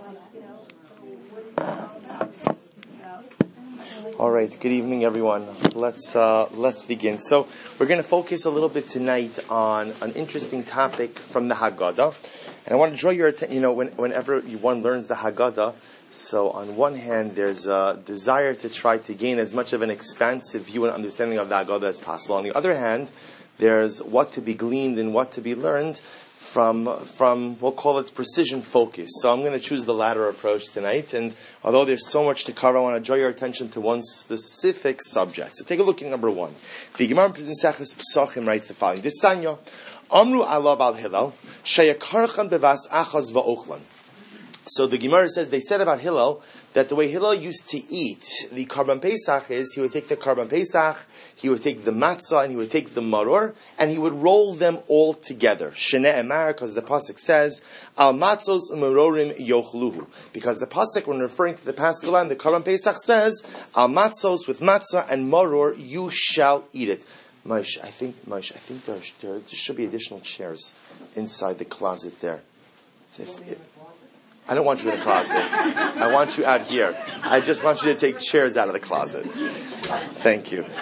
All right. Good evening, everyone. Let's begin. So we're going to focus a little bit tonight on an interesting topic from the Haggadah, and I want to draw your attention. Whenever one learns the Haggadah, so on one hand, there's a desire to try to gain as much of an expansive view and understanding of the Haggadah as possible. On the other hand, there's what to be gleaned and what to be learned from we'll call it precision focus. So I'm going to choose the latter approach tonight, and although there's so much to cover, I want to draw your attention to one specific subject. So take a look at number one. The Gemara in Maseches Pesachim writes the following: Disanya Amru Alav al Hillel Sheyakarchan bevas achas va'ochlan. So the Gemara says, they said about Hillel that the way Hillel used to eat the Karban Pesach is he would take the Karban Pesach, he would take the matzah, and he would take the maror, and he would roll them all together. Shnei Emar, because the pasuk says, Al matzos u'marorim yochluhu. Because the pasuk, when referring to the Paschal Lamb, the Karban Pesach says, Al matzos with matzah and maror, you shall eat it. Moshe, I think there should be additional chairs inside the closet there. I don't want you in the closet. I want you out here. I just want you to take chairs out of the closet. Thank you.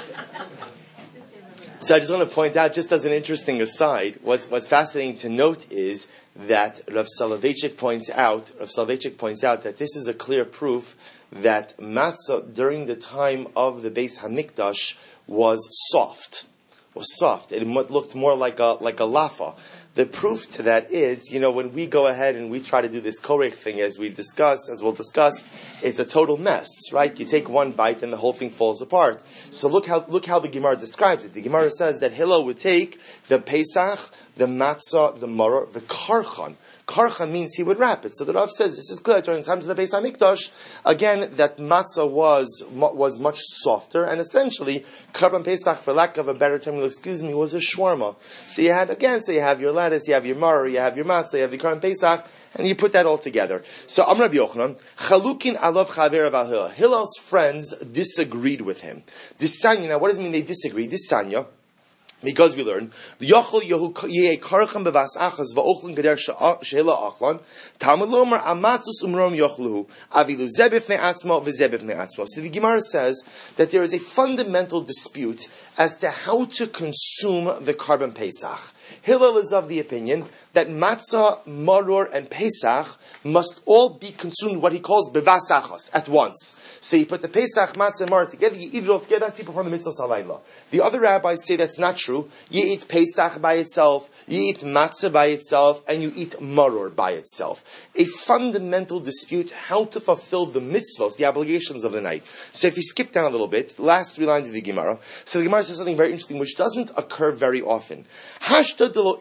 So I just want to point out, just as an interesting aside, what's fascinating to note is that Rav Soloveitchik points out that this is a clear proof that matzah during the time of the Beis Hamikdash was soft. It looked more like a lafa. The proof to that is, when we go ahead and we try to do this korech thing, as we'll discuss, it's a total mess, right? You take one bite and the whole thing falls apart. So look how the Gemara describes it. The Gemara says that Hillel would take the Pesach, the matzah, the maror, the karchan. Karchan means he would wrap it. So the Rav says this is clear during the times of the Beis Hamikdash. Again, that matzah was much softer, and essentially Karban Pesach, for lack of a better term, was a shawarma. So you have your lettuce, you have your maror, you have your matzah, you have the Karban Pesach, and you put that all together. So Amr Rabbi Yochanan, Chalukin alav chaver av Hillel. Hillel's friends disagreed with him. Disanya. Now, what does it mean they disagreed? Disanya. Because we learned, Yochel Yeh Karchan bevas achas va'ochlin kader shehila achlan Talmud lomer amatzus umrom yochluhu avilu zebifnei atzmo v'zebifnei atzmo. So the Gemara says that there is a fundamental dispute as to how to consume the Karban Pesach. Hillel is of the opinion that matzah, maror, and Pesach must all be consumed, what he calls bevas achas, at once. So you put the Pesach, matzah, and maror together, you eat it all together, that's you perform the mitzvah salayla. The other rabbis say that's not true. You eat Pesach by itself, you eat matzah by itself, and you eat maror by itself. A fundamental dispute how to fulfill the mitzvahs, the obligations of the night. So if you skip down a little bit, the last 3 lines of the Gemara, so the Gemara says something very interesting which doesn't occur very often. So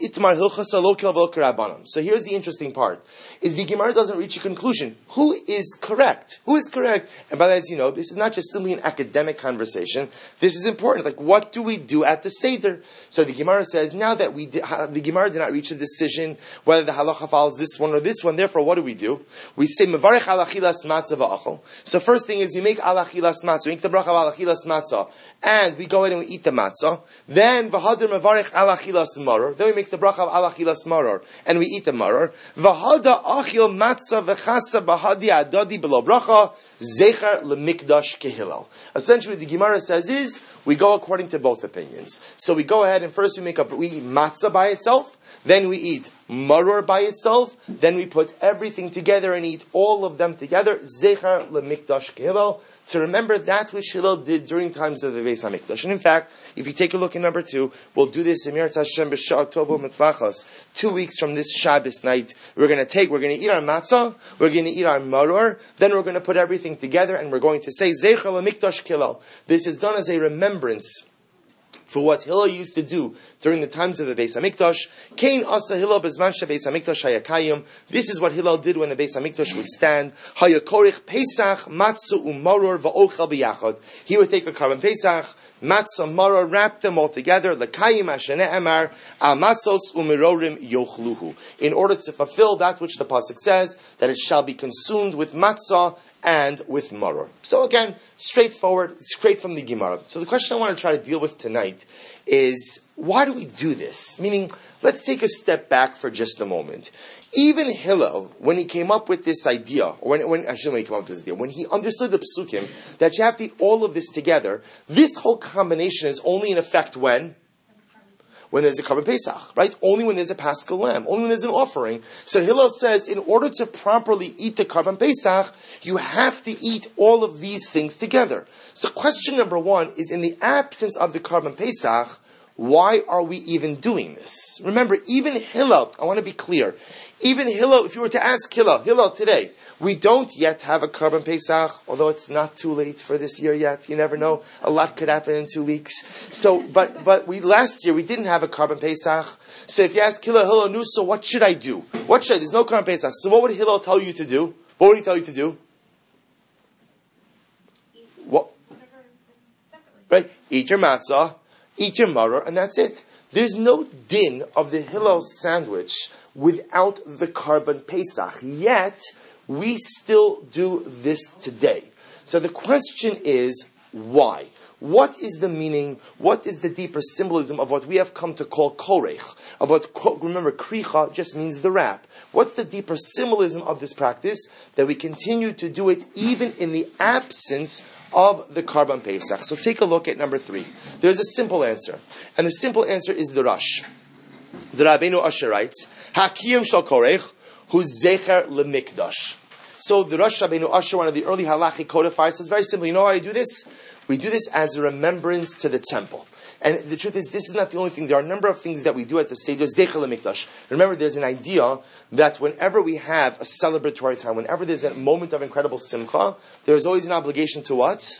here's the interesting part, is the Gemara doesn't reach a conclusion. Who is correct? And by that, as you know, this is not just simply an academic conversation. This is important. Like, what do we do at the Seder? So the Gemara says, now that the Gemara did not reach a decision whether the halacha follows this one or this one, therefore what do? We say, Mevarech al achilas matzah va'achol. So first thing is, we make al achilas matzah, we make the bracha al achilas matzah, and we go ahead and we eat the matzah. Then, v'hadir mevarech al achilas maror. Then we make the bracha of al achilas maror, and we eat the maror. V'hada achil matzah v'chasa b'hadi adadi below bracha, zecher lemikdash kehilel. Essentially, the Gemara says is, we go according to both opinions. So we go ahead and first we eat matzah by itself, then we eat maror by itself, then we put everything together and eat all of them together, zecher lemikdash kehilel, to remember that which Hillel did during times of the Beis Hamikdash. And in fact, if you take a look in number 2, we'll do this in Meretz Hashem b'Sha'at Tovo Mitzlachos. 2 weeks from this Shabbos night, we're going to eat our matzah, we're going to eat our maror, then we're going to put everything together and we're going to say, Zecher lemikdash kehilel. This is done as a remembrance for what Hillel used to do during the times of the Beis Hamikdash. Kain asa Hillel bezman sheBeis Hamikdash hayakayim. This is what Hillel did when the Beis Hamikdash would stand. Hayakorich Pesach matzah u'maror va'ochel b'yachad. He would take a Karban Pesach, matzah, maror, wrap them all together. L'kayim asheneh emar al matzos u'mirorim yochluhu. In order to fulfill that which the pasuk says, that it shall be consumed with matzah and with maror. So again, straightforward, straight from the Gemara. So the question I want to try to deal with tonight is, why do we do this? Meaning, let's take a step back for just a moment. Even Hillel, when he came up with this idea, or when he came up with this idea, when he understood the psukim, that you have to eat all of this together, this whole combination is only in effect when? When there's a Karban Pesach, right? Only when there's a Paschal lamb, only when there's an offering. So Hillel says, in order to properly eat the Karban Pesach, you have to eat all of these things together. So question number one is, in the absence of the Karban Pesach, why are we even doing this? Remember, even Hillel, I want to be clear, even Hillel, if you were to ask Hillel today, we don't yet have a Karban Pesach, although it's not too late for this year yet. You never know. A lot could happen in 2 weeks. So, but last year we didn't have a Karban Pesach. So if you ask Hillel, no, so what should I do? There's no Karban Pesach. So what would Hillel tell you to do? What would he tell you to do? What? Right? Eat your matzah, eat your maror, and that's it. There's no din of the Hillel sandwich without the Karban Pesach. Yet, we still do this today. So the question is, why? What is the meaning, what is the deeper symbolism of what we have come to call korech? Of what, remember, kricha just means the wrap. What's the deeper symbolism of this practice? That we continue to do it even in the absence of the Karban Pesach. So take a look at number 3. There's a simple answer. And the simple answer is the Rosh. The Rabbeinu Asher writes, Hakiyam shal korech, hu zecher lemikdash. So the Rosh Rabbeinu Asher, one of the early halachic codifiers, says very simply, you know why I do this? We do this as a remembrance to the temple. And the truth is, this is not the only thing. There are a number of things that we do at the Seder, zecher lemikdash. Remember, there's an idea that whenever we have a celebratory time, whenever there's a moment of incredible simcha, there's always an obligation to what?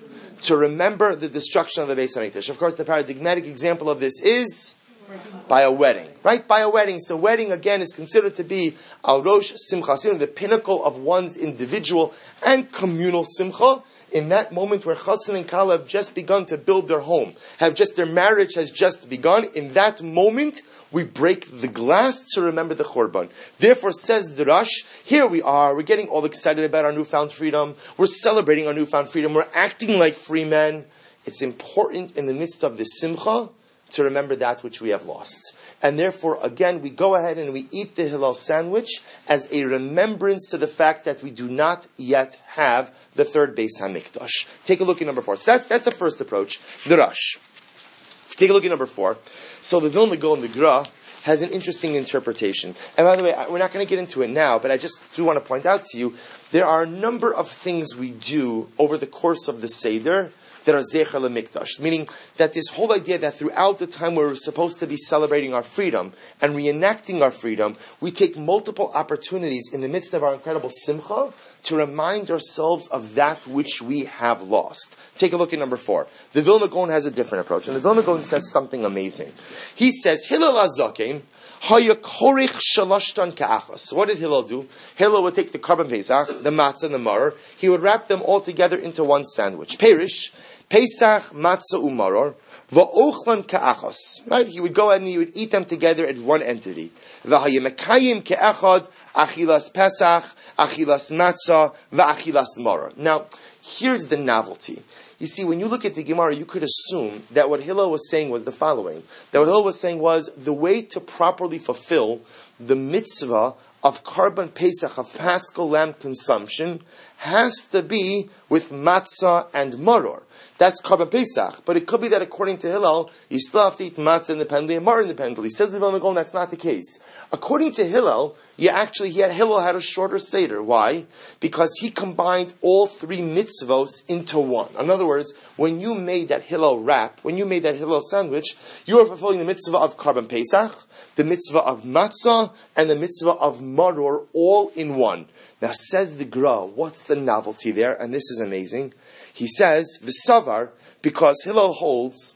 To remember the destruction of the Beis HaMikdash. Of course, the paradigmatic example of this is by a wedding, right? By a wedding. So wedding, again, is considered to be al rosh simcha, the pinnacle of one's individual and communal simcha. In that moment where Chassan and Kala have just begun to build their home, their marriage has just begun, in that moment, we break the glass to remember the Churban. Therefore, says the Rosh, here we are, we're getting all excited about our newfound freedom, we're celebrating our newfound freedom, we're acting like free men. It's important in the midst of the simcha to remember that which we have lost. And therefore, again, we go ahead and we eat the Hillel sandwich as a remembrance to the fact that we do not yet have the third Beis HaMikdash. Take a look at number 4. So that's the first approach, the Rosh. Take a look at number 4. So the Vilna Gaon, the Gra, has an interesting interpretation. And by the way, we're not going to get into it now, but I just do want to point out to you, there are a number of things we do over the course of the Seder that are zecher lemikdash, meaning that this whole idea that throughout the time where we're supposed to be celebrating our freedom and reenacting our freedom, we take multiple opportunities in the midst of our incredible simcha to remind ourselves of that which we have lost. Take a look at number 4. The Vilna Gaon has a different approach, and the Vilna Gaon says something amazing. He says, Hillel HaZaken, Haya korich shalashtan ka'achos. So what did Hillel do? Hillel would take the Karban Pesach, the matzah, and the maror. He would wrap them all together into one sandwich. Perish, Pesach, matzah, umaror, va'ochlan ka'achos. Right? He would go ahead and he would eat them together as one entity. V'haya mekayim ke'echad, achilas Pesach, achilas matzah, va'achilas maror. Now, here's the novelty. You see, when you look at the Gemara, you could assume that what Hillel was saying was the following. That what Hillel was saying was the way to properly fulfill the mitzvah of Karban Pesach, of Paschal lamb consumption, has to be with matzah and maror. That's Karban Pesach. But it could be that according to Hillel, you still have to eat matzah independently and maror independently. Says the Vilna Gaon, that's not the case. According to Hillel, Hillel had a shorter Seder. Why? Because he combined all 3 mitzvos into one. In other words, when you made that Hillel wrap, when you made that Hillel sandwich, you were fulfilling the mitzvah of Karban Pesach, the mitzvah of matzah, and the mitzvah of maror all in one. Now says the Gra, what's the novelty there? And this is amazing. He says, V'savar, because Hillel holds,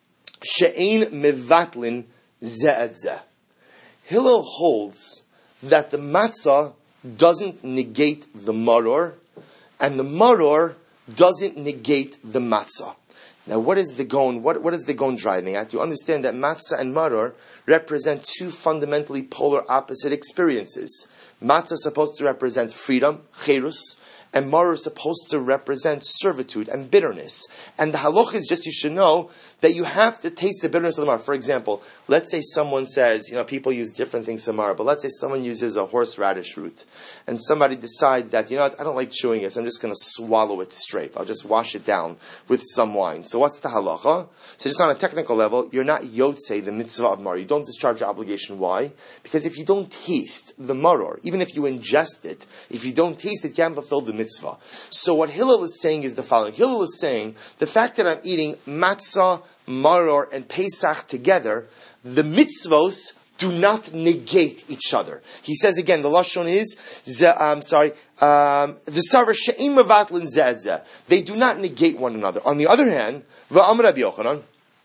she'ein mevatlin ze'ed zeh. Hillel holds that the matzah doesn't negate the maror, and the maror doesn't negate the matzah. Now, what is the Gaon? What is the Gaon driving at? You understand that matzah and maror represent 2 fundamentally polar opposite experiences. Matzah is supposed to represent freedom, cherus, and maror is supposed to represent servitude and bitterness. And the halacha is just, you should know that you have to taste the bitterness of the maror. For example, let's say someone says, people use different things for maror, but let's say someone uses a horseradish root, and somebody decides that, I don't like chewing it, so I'm just going to swallow it straight. I'll just wash it down with some wine. So what's the halacha? So just on a technical level, you're not yotzei the mitzvah of maror. You don't discharge your obligation. Why? Because if you don't taste the maror, even if you ingest it, if you don't taste it, you can't fulfill the mitzvah. So what Hillel is saying is the following. Hillel is saying, the fact that I'm eating matzah, maror, and Pesach together, the mitzvos do not negate each other. He says again, the lashon is, they do not negate one another. On the other hand, on the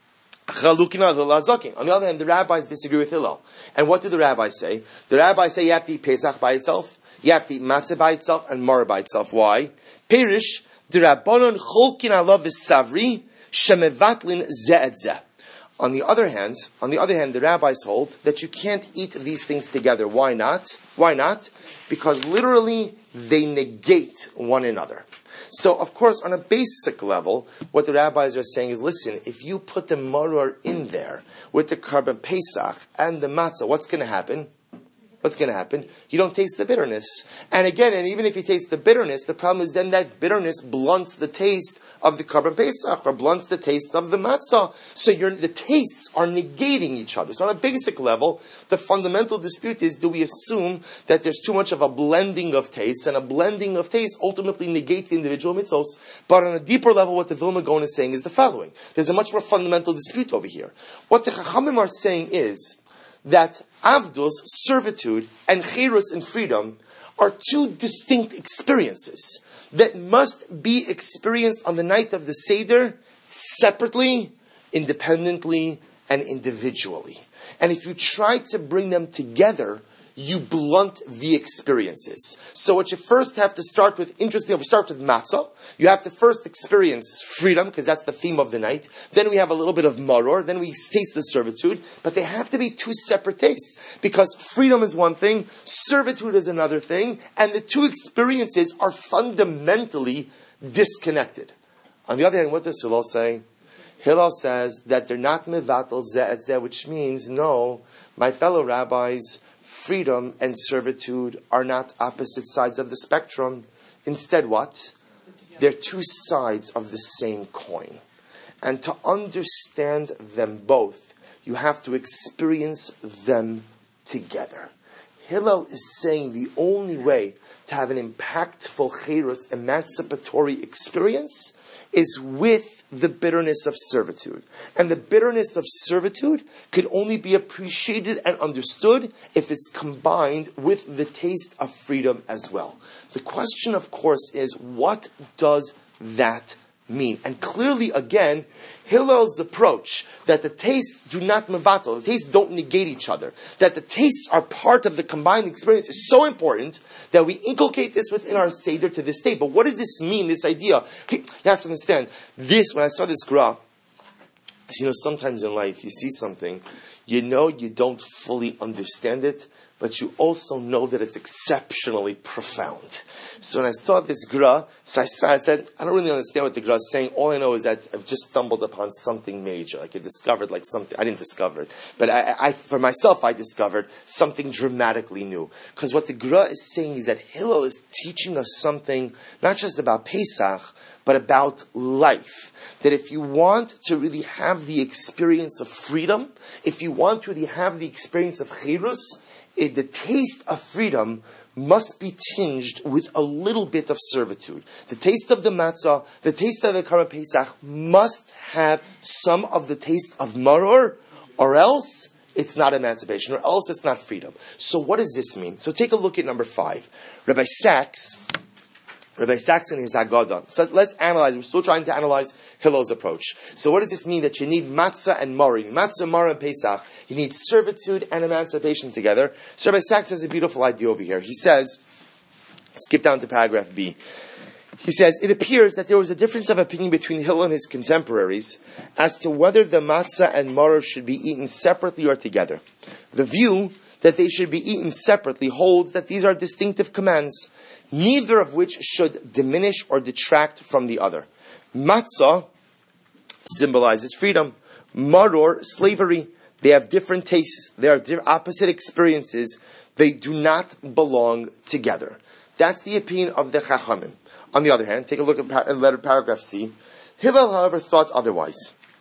other hand, the rabbis disagree with Hillel. And what do the rabbis say? The rabbis say you have to eat Pesach by itself, you have to eat matzah by itself, and maror by itself. Why? Perish, the rabbanon cholkin alav v'savri, shemevatlin ze'etzeh. On the other hand, the rabbis hold that you can't eat these things together. Why not? Why not? Because literally they negate one another. So, of course, on a basic level, what the rabbis are saying is, listen, if you put the maror in there with the Karban Pesach and the matzah, what's going to happen? What's going to happen? You don't taste the bitterness. And again, and even if you taste the bitterness, the problem is then that bitterness blunts the taste of the Karban Pesach or blunts the taste of the matzah. So the tastes are negating each other. So on a basic level, the fundamental dispute is, do we assume that there's too much of a blending of tastes, and a blending of tastes ultimately negates the individual mitzvos? But on a deeper level, what the Vilna Gaon is saying is the following. There's a much more fundamental dispute over here. What the Chachamim are saying is that avdus, servitude, and cherus, and freedom, are two distinct experiences that must be experienced on the night of the Seder separately, independently, and individually. And if you try to bring them together, you blunt the experiences. So what you first have to start with, we start with matzah. You have to first experience freedom, because that's the theme of the night. Then we have a little bit of maror. Then we taste the servitude. But they have to be two separate tastes, because freedom is one thing, servitude is another thing, and the two experiences are fundamentally disconnected. On the other hand, what does Hillel say? Hillel says that they're not mevatel zeh et zeh, which means, no, my fellow rabbis, freedom and servitude are not opposite sides of the spectrum. Instead, what? They're two sides of the same coin. And to understand them both, you have to experience them together. Hillel is saying the only way to have an impactful cherus, emancipatory experience, is with the bitterness of servitude. And the bitterness of servitude could only be appreciated and understood if it's combined with the taste of freedom as well. The question, of course, is, what does that mean? And clearly, again, Hillel's approach that the tastes do not mevatel, the tastes don't negate each other, that the tastes are part of the combined experience, is so important that we inculcate this within our Seder to this day. But what does this mean, this idea? You have to understand, when I saw this graph, sometimes in life you see something, you don't fully understand it, but you also know that it's exceptionally profound. So when I saw this gra, I said, I don't really understand what the gra is saying. All I know is that I've just stumbled upon something major. Like I discovered something. I didn't discover it. But I for myself, I discovered something dramatically new. Because what the gra is saying is that Hillel is teaching us something, not just about Pesach, but about life. That if you want to really have the experience of freedom, if you want to really have the experience of cherus, the taste of freedom must be tinged with a little bit of servitude. The taste of the matzah, the taste of the Karban Pesach must have some of the taste of maror, or else it's not emancipation, or else it's not freedom. So what does this mean? So take a look at number 5. Rabbi Sachs in his Haggadah. So let's analyze. We're still trying to analyze Hillel's approach. So what does this mean that you need matzah and maror? Matzah, maror, and Pesach. You need servitude and emancipation together. So Rabbi Sachs has a beautiful idea over here. He says, skip down to paragraph B. He says, it appears that there was a difference of opinion between Hillel and his contemporaries as to whether the matzah and maror should be eaten separately or together. The view that they should be eaten separately holds that these are distinctive commands. neither of which should diminish or detract from the other. Matzah symbolizes freedom. Maror, slavery. They have different tastes. They are opposite experiences. They do not belong together. That's the opinion of the Chachamim. On the other hand, take a look at letter paragraph C. Hillel, however, thought otherwise.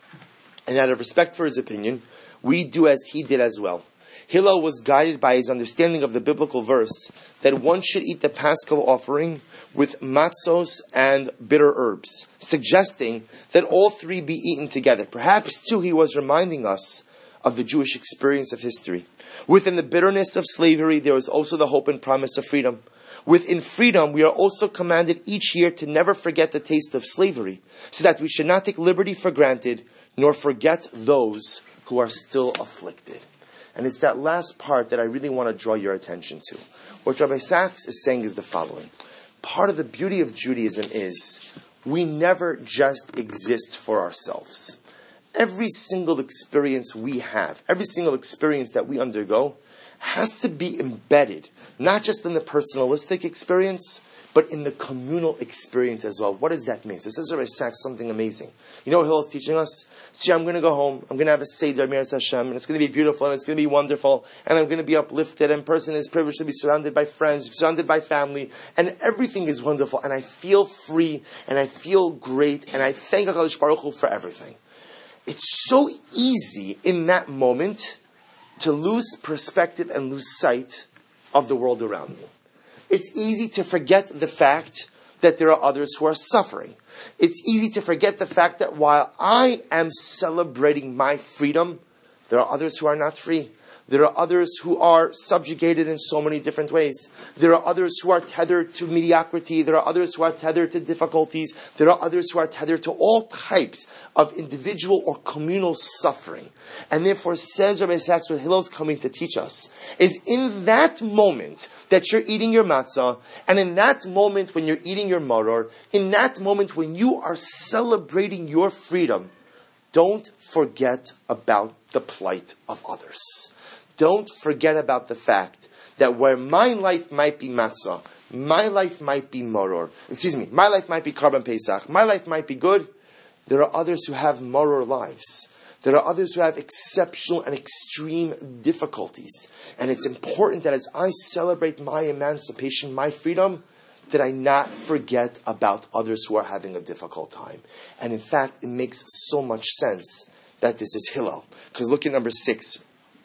And out of respect for his opinion, we do as he did as well. Hillel was guided by his understanding of the biblical verse that one should eat the Paschal offering with matzos and bitter herbs, suggesting that all three be eaten together. Perhaps, too, he was reminding us of the Jewish experience of history. Within the bitterness of slavery, there is also the hope and promise of freedom. Within freedom, we are also commanded each year to never forget the taste of slavery, so that we should not take liberty for granted, nor forget those who are still afflicted. And it's that last part that I really want to draw your attention to. What Rabbi Sachs is saying is the following. Part of the beauty of Judaism is we never just exist for ourselves. Every single experience we have, every single experience that we undergo, has to be embedded, not just in the personalistic experience, but in the communal experience as well. What does that mean? So it says Rabbi Sachs something amazing. You know what Hillel is teaching us? See, I'm going to go home, I'm going to have a Seder, Miras Hashem, and it's going to be beautiful, and it's going to be wonderful, and I'm going to be uplifted, and person is privileged to be surrounded by friends, surrounded by family, and everything is wonderful, and I feel free, and I feel great, and I thank HaKadosh Baruch Hu for everything. It's so easy in that moment to lose perspective and lose sight of the world around me. It's easy to forget the fact that there are others who are suffering. It's easy to forget the fact that while I am celebrating my freedom, there are others who are not free. There are others who are subjugated in so many different ways. There are others who are tethered to mediocrity. There are others who are tethered to difficulties. There are others who are tethered to all types of individual or communal suffering. And therefore, says Rabbi Sachs, what Hillel is coming to teach us, is in that moment that you're eating your matzah, and in that moment when you're eating your maror, in that moment when you are celebrating your freedom, don't forget about the plight of others. Don't forget about the fact that where my life might be matzah, my life might be maror, my life might be Karban Pesach, my life might be good, there are others who have maror lives. There are others who have exceptional and extreme difficulties. And it's important that as I celebrate my emancipation, my freedom, that I not forget about others who are having a difficult time. And in fact, it makes so much sense that this is Hillel. Because look at number 6.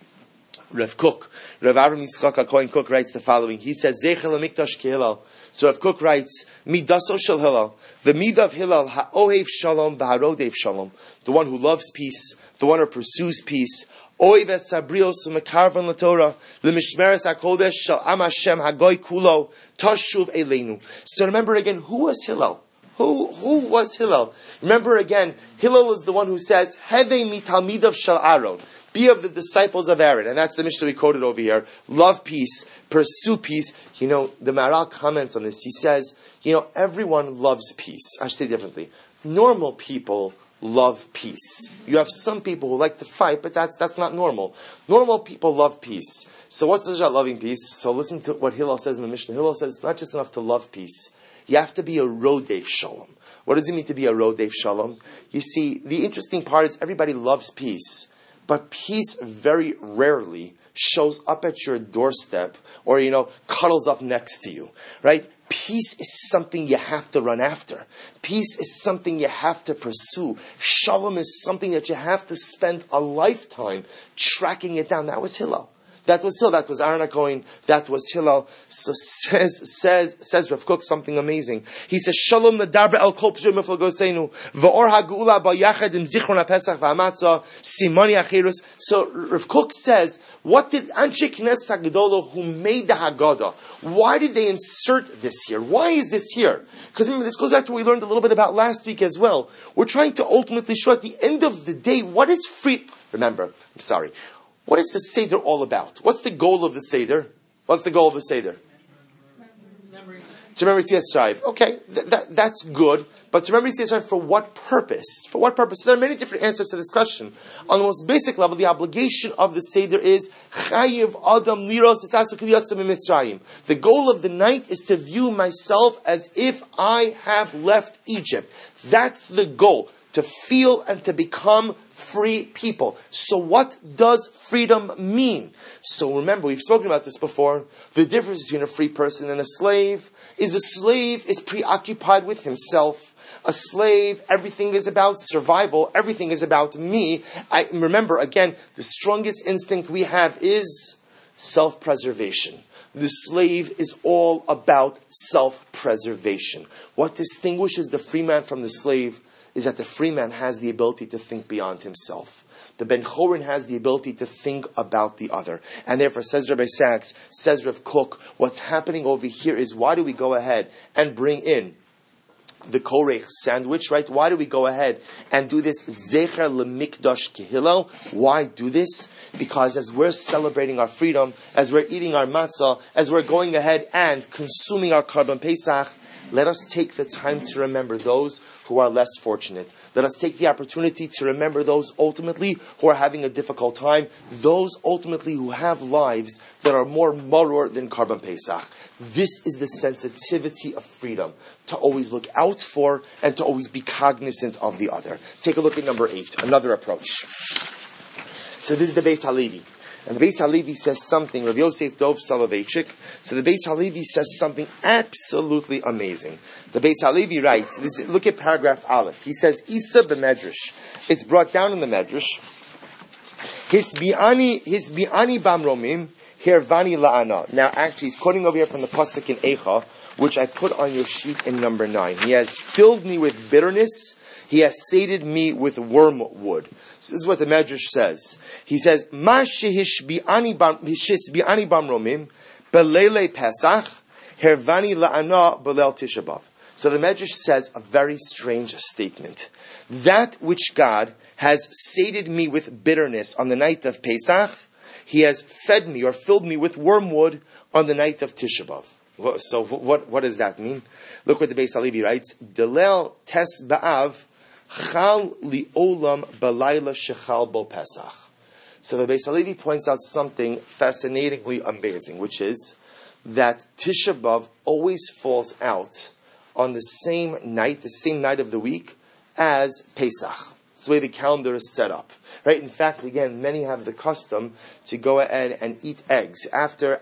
Rav Kook, Rav Avram Yitzchak HaKohen Kook writes the following. He says, Zeichel HaMikdash Kehillel. So Rav Kook writes, Midaso Shel Hillel. The Midah of Hillel, Ha'ohev Shalom, Ba'arodev Shalom. The one who loves peace, the one who pursues peace. Oiv Sabrios Mekarvan LaTorah, L'Mishmeres HaKodesh Shel Am Hashem Hagoy Kulo, Tashuv Eleinu. So remember again, who was Hillel? Who was Hillel? Remember again, Hillel is the one who says, Hevei mitalmidav shel Aaron. Be of the disciples of Aaron. And that's the Mishnah we quoted over here. Love peace. Pursue peace. You know, the Maharal comments on this. He says, everyone loves peace. I should say differently. Normal people love peace. You have some people who like to fight, but that's not normal. Normal people love peace. So what's this about loving peace? So listen to what Hillel says in the Mishnah. Hillel says it's not just enough to love peace. You have to be a Rodef Shalom. What does it mean to be a Rodef Shalom? You see, the interesting part is everybody loves peace, but peace very rarely shows up at your doorstep or, cuddles up next to you, right? Peace is something you have to run after. Peace is something you have to pursue. Shalom is something that you have to spend a lifetime tracking it down. That was Hillel. That was Hillel. That was Aaron HaKohen. That was Hillel. So says Rav Kook something amazing. He says, Shalom nedarber el kol p'zur meflagoseinu v'or ha'geula ba'yachad im zichron ha'pesach v'hamatzah simoni achirus. So Rav Kook says, what did Anshe Knesset HaGedolah who made the Haggadah, why did they insert this here? Why is this here? Because remember, this goes back to what we learned a little bit about last week as well. We're trying to ultimately show at the end of the day, what is free? Remember, what is the Seder all about? What's the goal of the Seder? What's the goal of the Seder? To remember Yetzias Mitzrayim. Okay, that's good. But to remember Yetzias Mitzrayim for what purpose? For what purpose? So there are many different answers to this question. On the most basic level, the obligation of the Seder is Chayiv Adam Liros Esasu Kiliyatzim Mitzrayim. The goal of the night is to view myself as if I have left Egypt. That's the goal. To feel and to become free people. So what does freedom mean? So remember, we've spoken about this before. The difference between a free person and a slave is preoccupied with himself. A slave, everything is about survival. Everything is about me. I remember, again, the strongest instinct we have is self-preservation. The slave is all about self-preservation. What distinguishes the free man from the slave is that the free man has the ability to think beyond himself. The Ben Chorin has the ability to think about the other. And therefore, says Rabbi Sachs, says Rav Kook, what's happening over here is why do we go ahead and bring in the Korech sandwich, right? Why do we go ahead and do this Zecher Lemikdash Kehilel? Why do this? Because as we're celebrating our freedom, as we're eating our matzah, as we're going ahead and consuming our Karban Pesach, let us take the time to remember those who are less fortunate. Let us take the opportunity to remember those ultimately who are having a difficult time, those ultimately who have lives that are more maror than Karban Pesach. This is the sensitivity of freedom, to always look out for and to always be cognizant of the other. Take a look at number 8, another approach. So this is the Beis Halevi. And the Beis Halevi says something, Rav Yosef Dov Soloveitchik. So the Beis Halevi says something absolutely amazing. The Beis Halevi writes, look at paragraph Aleph. He says, Isa b'medrash. It's brought down in the medrash. Hisbiani bamromim, hervani la'ana. Now actually he's quoting over here from the Pasuk in Eicha, which I put on your sheet in number 9. He has filled me with bitterness. He has sated me with wormwood. So this is what the Medrash says. He says, Ma shehishbi'ani bamromim, belele Pesach, hervani la'ana belel Tisha B'Av. So the Medrash says a very strange statement. That which God has sated me with bitterness on the night of Pesach, He has fed me or filled me with wormwood on the night of Tisha B'Av. So what does that mean? Look what the Beis Halevi writes. Delel tes ba'av chal li'olam balayla shechal bo Pesach. So the Beis Halevi points out something fascinatingly amazing, which is that Tisha B'Av always falls out on the same night of the week as Pesach. It's the way the calendar is set up. Right? In fact, again, many have the custom to go ahead and eat eggs after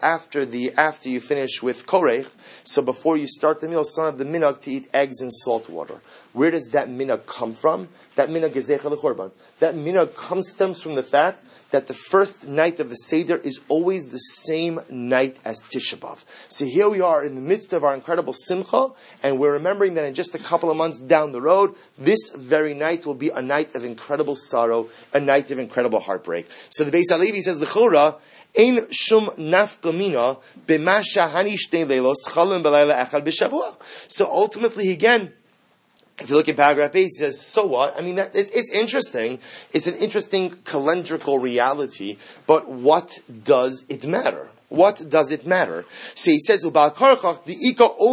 you finish with korech. So before you start the meal, some of the minhag to eat eggs in salt water. Where does that minhag come from? That minhag is zecher l'chorban. That minhag stems from the fact that the first night of the Seder is always the same night as Tisha B'Av. So here we are in the midst of our incredible simcha, and we're remembering that in just a couple of months down the road, this very night will be a night of incredible sorrow, a night of incredible heartbreak. So the Beis Halevi says, L'chora, ein shum nafkamina b'ma shahani shtei leilos chalom b'layla echad b'shavua. So ultimately, again, if you look at paragraph 8, he says, so what? I mean, it's interesting. It's an interesting calendrical reality, but what does it matter? What does it matter? So he says, Ubal Karachach, the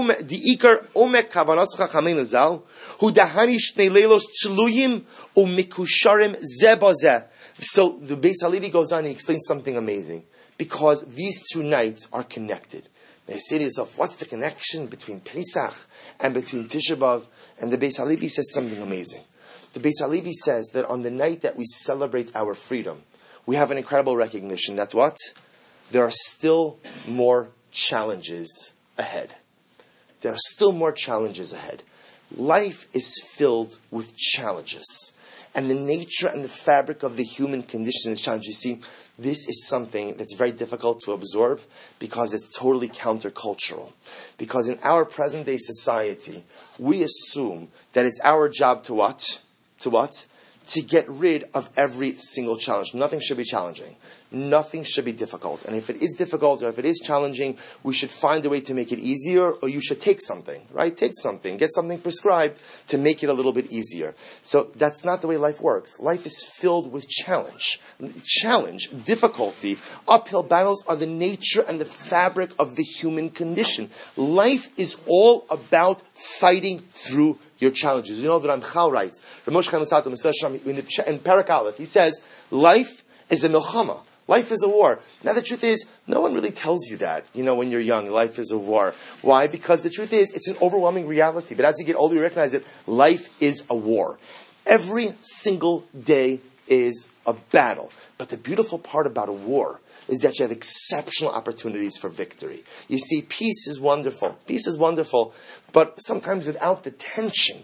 ikar omek kavanas chachamenu zal, hu dahani shnei leilos tzluyim umikusharim zebazeh. So the Beis Halevi goes on and he explains something amazing. Because these two nights are connected. Now you say to yourself, what's the connection between Pesach and between Tisha B'Av? And the Beis Halevi says something amazing. The Beis Halevi says that on the night that we celebrate our freedom, we have an incredible recognition that what? There are still more challenges ahead. There are still more challenges ahead. Life is filled with challenges. And the nature and the fabric of the human condition is challenging. You see, this is something that's very difficult to absorb because it's totally countercultural. Because in our present day society, we assume that it's our job to what? to get rid of every single challenge. Nothing should be challenging. Nothing should be difficult. And if it is difficult or if it is challenging, we should find a way to make it easier, or you should take something, right? Take something. Get something prescribed to make it a little bit easier. So that's not the way life works. Life is filled with challenge. Challenge, difficulty, uphill battles are the nature and the fabric of the human condition. Life is all about fighting through your challenges. You know that Ramchal writes, in Parak Aleph, he says, life is a milchama. Life is a war. Now the truth is, no one really tells you that, when you're young, life is a war. Why? Because the truth is, it's an overwhelming reality. But as you get older, you recognize it, life is a war. Every single day is a battle. But the beautiful part about a war is that you have exceptional opportunities for victory. You see, peace is wonderful. Peace is wonderful, but sometimes without the tension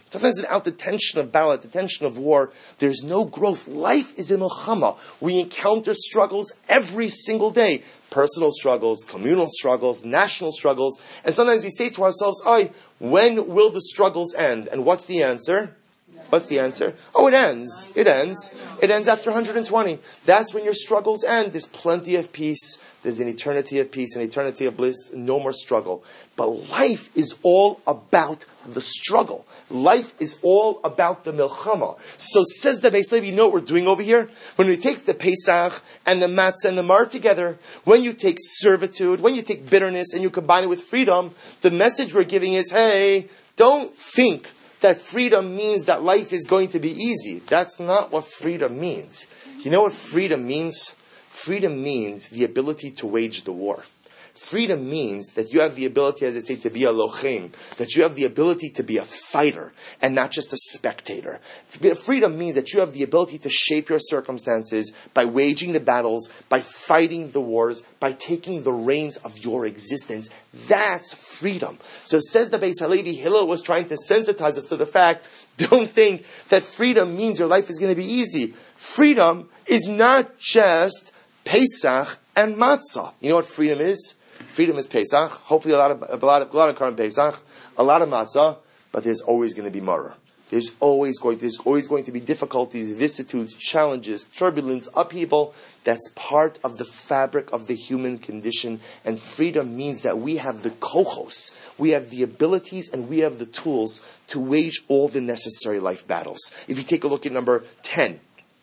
of battle, the tension of war, there's no growth. Life is a milchama. We encounter struggles every single day. Personal struggles, communal struggles, national struggles. And sometimes we say to ourselves, when will the struggles end? And what's the answer? What's the answer? Oh, it ends. It ends. It ends after 120. That's when your struggles end. There's plenty of peace. There's an eternity of peace, an eternity of bliss. No more struggle. But life is all about the struggle. Life is all about the milchama. So says the Beis Levi, you know what we're doing over here? When we take the Pesach and the matzah and the mar together, when you take servitude, when you take bitterness and you combine it with freedom, the message we're giving is, hey, don't think that freedom means that life is going to be easy. That's not what freedom means. You know what freedom means? Freedom means the ability to wage the war. Freedom means that you have the ability, as I say, to be a lochem, that you have the ability to be a fighter and not just a spectator. Freedom means that you have the ability to shape your circumstances by waging the battles, by fighting the wars, by taking the reins of your existence. That's freedom. So says the Beis Halevi, Hillel was trying to sensitize us to the fact, don't think that freedom means your life is going to be easy. Freedom is not just Pesach and matzah. You know what freedom is? Freedom is Pesach. Hopefully a lot of current Pesach, a lot of matzah, but there's always going to be maror. There's always going to be difficulties, vicissitudes, challenges, turbulence, upheaval. That's part of the fabric of the human condition. And freedom means that we have the kochos, we have the abilities, and we have the tools to wage all the necessary life battles. If you take a look at number 10,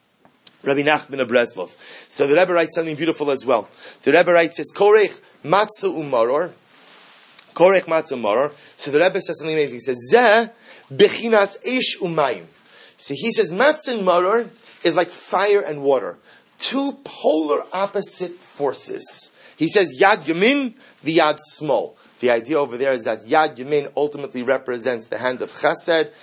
Rabbi Nachman of Breslov. So the Rebbe writes something beautiful as well. The Rebbe writes, says, Korech matzah umaror. Korech matzah umaror. So the Rebbe says something amazing. He says, Zeh bechinas eish umayim. So he says, matzah and maror is like fire and water. Two polar opposite forces. He says, Yad Yamin, the Yad Smol. The idea over there is that Yad Yamin ultimately represents the hand of Chesed.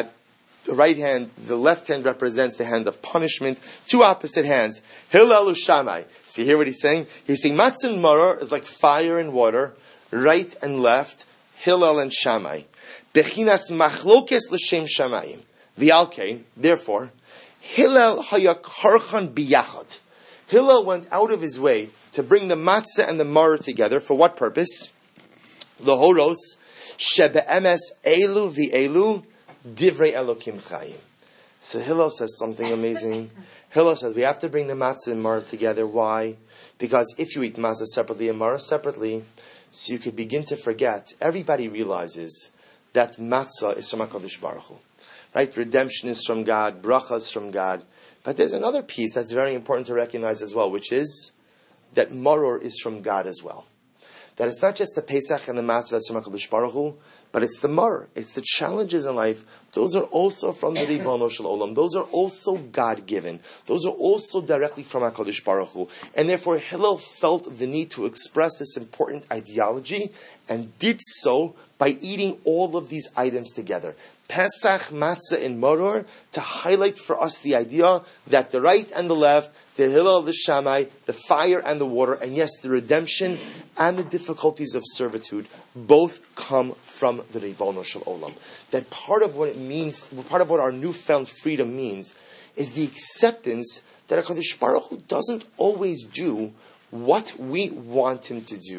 The right hand, the left hand represents the hand of punishment. Two opposite hands. Hillel Ushamai. See here what he's saying? He's saying matzah and maror is like fire and water, right and left, Hillel and Shammai. Bechinas machlokes l'shem shamayim. V'alkein, therefore, Hillel hayakarchan biyachad. Hillel went out of his way to bring the matzah and the maror together. For what purpose? The horos, shebe'emes elu v'elu, Divrei Elokim Chayim. So Hillel says something amazing. Hillel says we have to bring the matzah and maror together. Why? Because if you eat matzah separately and maror separately, so you could begin to forget. Everybody realizes that matzah is from HaKadosh Baruch Hu. Right? Redemption is from God. Bracha is from God. But there's another piece that's very important to recognize as well, which is that maror is from God as well. That it's not just the Pesach and the matzah that's from HaKadosh Baruch Hu, but it's the maror, it's the challenges in life. Those are also from the Ribono Shel Olam. Those are also God-given. Those are also directly from HaKadosh Baruch Hu. And therefore, Hillel felt the need to express this important ideology and did so by eating all of these items together. Pesach, matzah, and maror, to highlight for us the idea that the right and the left, the Hillel, the Shammai, the fire and the water, and yes, the redemption and the difficulties of servitude, both come from the Ribono Shel Olam. That part of what it means, part of what our newfound freedom means, is the acceptance that HaKadosh Baruch Hu doesn't always do what we want him to do,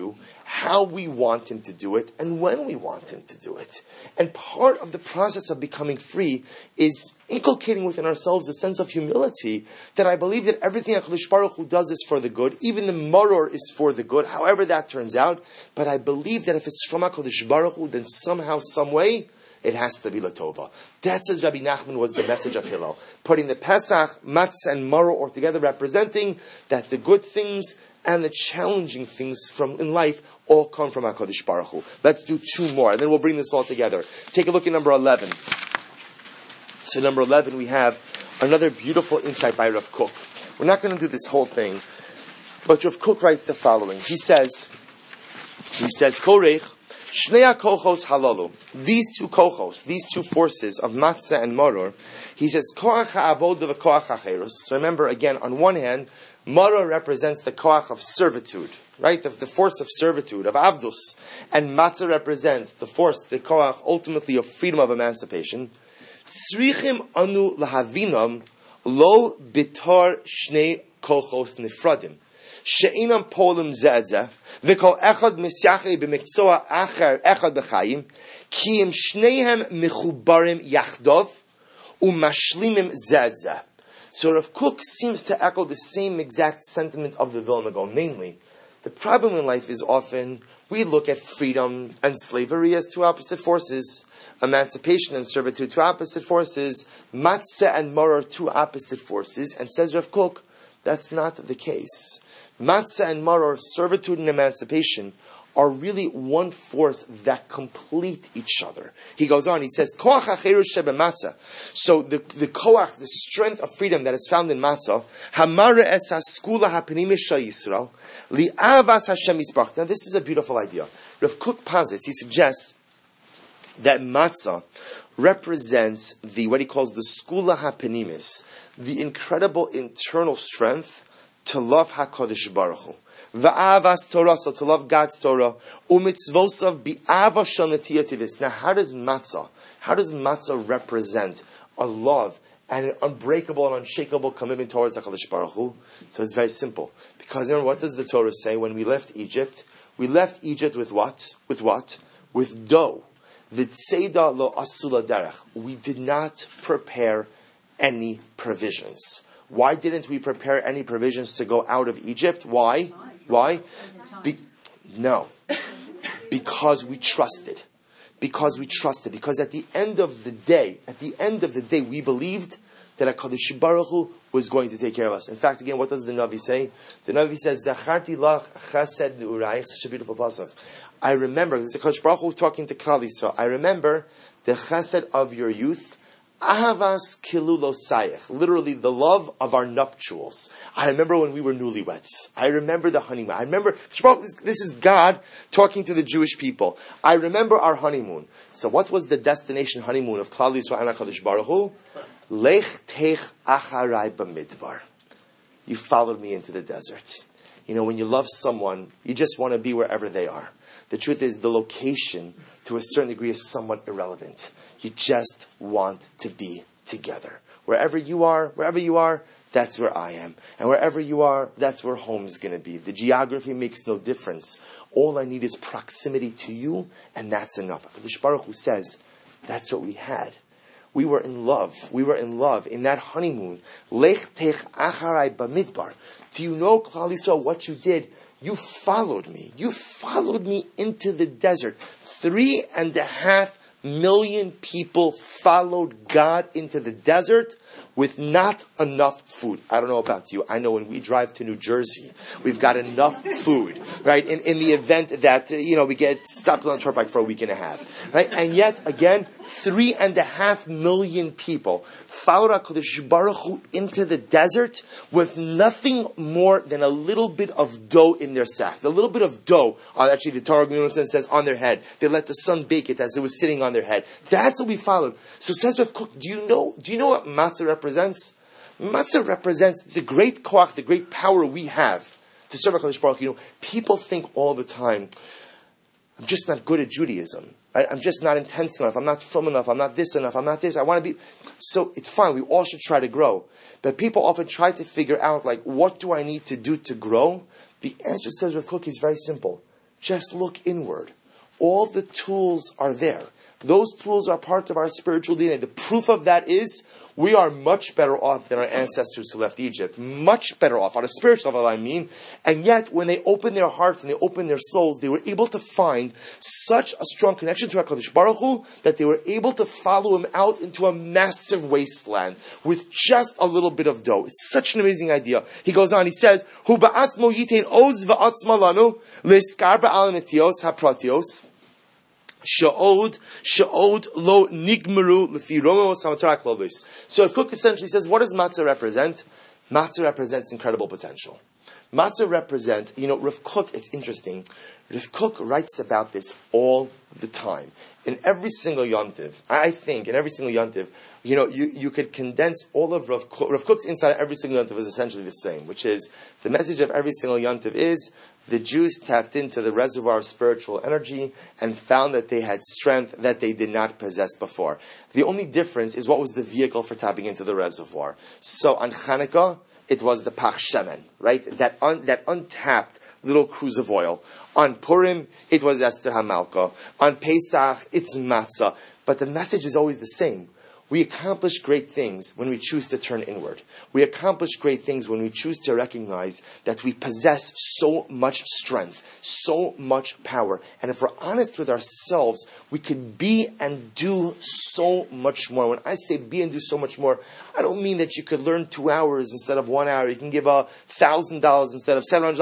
how we want Him to do it and when we want Him to do it. And part of the process of becoming free is inculcating within ourselves a sense of humility that I believe that everything HaKadosh Baruch Hu does is for the good. Even the maror is for the good, however that turns out. But I believe that if it's from HaKadosh Baruch Hu, then somehow, some way, it has to be Latova. That, says Rabbi Nachman, was the message of Hillel. Putting the Pesach, Matzah, and Maror all together, representing that the good things and the challenging things in life all come from HaKadosh Baruch Hu. Let's do two more, and then we'll bring this all together. Take a look at number 11. So number 11, we have another beautiful insight by Rav Kook. We're not going to do this whole thing, but Rav Kook writes the following. He says, Korech, Shnei kochos halalu. These two kochos, these two forces of matzah and maror, he says, koach ha'avodah v'koach ha'cherus. So remember, again, on one hand, maror represents the koach of servitude, right? Of the force of servitude, of avdus. And matzah represents the force, the koach, ultimately of freedom of emancipation. Tzrichim anu lahavinam lo bitar shnei kochos nifradim. She'inam polim ze'edzeh, v'kol echad misyachei b'mikzoa acher echad b'chayim, ki im shneihem mechubarim yachdov, u'mashlimim ze'edzeh. So Rav Kook seems to echo the same exact sentiment of the Vilna Gaon. Namely, the problem in life is often we look at freedom and slavery as two opposite forces, emancipation and servitude two opposite forces, matzah and maror two opposite forces, and says Rav Kook, that's not the case. Matzah and maror, servitude and emancipation, are really one force that complete each other. He goes on, he says, Koach hacherus shebematzah. So the koach, the strength of freedom that is found in matzah, hamara es haskula hapnimish shel Yisrael, li'avas Hashem yisbarach. Now this is a beautiful idea. Rav Kook posits, he suggests that matzah represents what he calls the skula hapnimis, the incredible internal strength to love HaKadosh Baruch Hu. Va'avas Torah, so to love God's Torah. Umitzvosav bi'ava shel netiyativus. Now, how does matzah represent a love and an unbreakable and unshakable commitment towards HaKadosh Baruch Hu? So it's very simple. Because remember, what does the Torah say when we left Egypt? We left Egypt with what? With what? With dough. V'tseida lo asula derech. We did not prepare any provisions. Why didn't we prepare any provisions to go out of Egypt? Why? No. Because we trusted. Because at the end of the day, we believed that HaKadosh Baruch Hu was going to take care of us. In fact, again, what does the Navi say? The Navi says, Zacharti lach chesed ne'urayich, such a beautiful pasuk. I remember, this is HaKadosh Baruch Hu talking to Klal Yisrael. I remember the chesed of your youth, Ahavas kilulosayich, literally the love of our nuptials. I remember when we were newlyweds. I remember the honeymoon. I remember, this is God talking to the Jewish people. I remember our honeymoon. So what was the destination honeymoon of Klal Yisrael and HaKadosh Baruch Hu? Lech teich acharai b'midbar. You followed me into the desert. You know, when you love someone, you just want to be wherever they are. The truth is, the location, to a certain degree, is somewhat irrelevant. You just want to be together. Wherever you are, that's where I am. And wherever you are, that's where home is going to be. The geography makes no difference. All I need is proximity to you, and that's enough. HaKadosh Baruch Hu says, that's what we had. We were in love. In that honeymoon. Lech teich acharai b'midbar. Do you know, Klal Yisrael, what you did? You followed me. You followed me into the desert. 3.5 million people followed God into the desert with not enough food. I don't know about you. I know when we drive to New Jersey, we've got enough food, right? In the event that, we get stopped on the short bike for a week and a half, right? And yet, again, 3.5 million people followed HaKadosh Baruch Hu into the desert with nothing more than a little bit of dough in their sack. A little bit of dough, actually the Torah says, on their head. They let the sun bake it as it was sitting on their head. That's what we followed. So says Rav Kook, do you know what matzah represents? Matzah represents the great koach, the great power we have to serve HaKadosh Baruch Hu. People think all the time, I'm just not good at Judaism. I'm just not intense enough. I'm not from enough. I'm not this enough. I'm not this. I want to be. So it's fine. We all should try to grow. But people often try to figure out, what do I need to do to grow? The answer, says Rav Kook, is very simple. just look inward. All the tools are there. Those tools are part of our spiritual DNA. The proof of that is we are much better off than our ancestors who left Egypt. Much better off, on a spiritual level, I mean. And yet, when they opened their hearts and they opened their souls, they were able to find such a strong connection to HaKadosh Baruch Hu that they were able to follow him out into a massive wasteland with just a little bit of dough. It's such an amazing idea. He goes on, he says, Hu ba'atzmo yitein oz va'atzma lanu l'skar ba'al netios ha'pratios. Sha'od lo nigmeru lefi romos hamatar klobis. So Rav Kook essentially says, what does matzah represent? Matzah represents incredible potential. Matzah represents, Rav Kook, it's interesting. Rav Kook writes about this all the time. In every single yontiv, I think, in every single yontiv, you could condense all of Rav Kook. Rav Kook's insight of every single yontiv is essentially the same, which is, the message of every single yontiv is, the Jews tapped into the reservoir of spiritual energy and found that they had strength that they did not possess before. The only difference is what was the vehicle for tapping into the reservoir. So on Chanukah, it was the Pach Shemen, right? That untapped little cruse of oil. On Purim, it was Esther HaMalka. On Pesach, it's matzah. But the message is always the same. We accomplish great things when we choose to turn inward. We accomplish great things when we choose to recognize that we possess so much strength, so much power. And if we're honest with ourselves, we could be and do so much more. When I say be and do so much more, I don't mean that you could learn 2 hours instead of 1 hour. You can give $1,000 instead of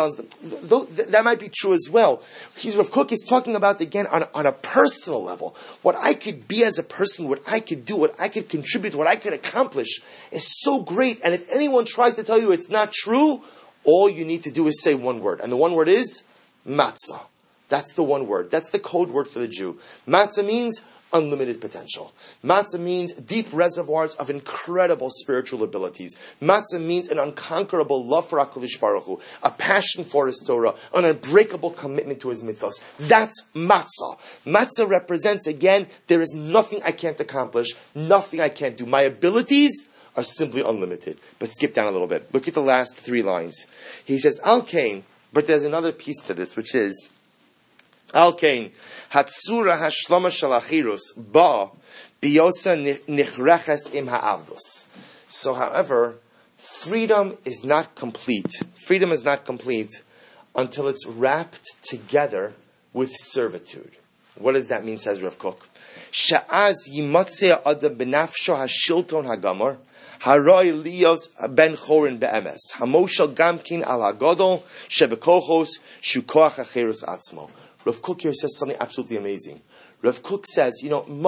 $700. That might be true as well. Rav Kook is talking about, again, on a personal level. What I could be as a person, what I could do, what I could contribute, what I could accomplish is so great. And if anyone tries to tell you it's not true, all you need to do is say one word. And the one word is matzah. That's the one word. That's the code word for the Jew. Matzah means unlimited potential. Matzah means deep reservoirs of incredible spiritual abilities. Matzah means an unconquerable love for HaKadosh Baruch Hu, a passion for His Torah, an unbreakable commitment to His mitzvahs. That's matzah. Matzah represents, again, there is nothing I can't accomplish, nothing I can't do. My abilities are simply unlimited. But skip down a little bit. Look at the last 3 lines. He says, Al Kain, but there's another piece to this, which is, Al Kain, Hatsura Hashlama Shalachirus, Ba, Biyosa Nichreches Im Ha'avdos. So, however, freedom is not complete. Freedom is not complete until it's wrapped together with servitude. What does that mean, says Rav Kook? Sha'az yimatzeh adam benafsho hashilton hagamor, haroi lios ben chorin be'emes, hamoshel gamkin al hagodol, shebekochos, shukoach acherus atzmo. Rav Kook here says something absolutely amazing. Rav Kook says,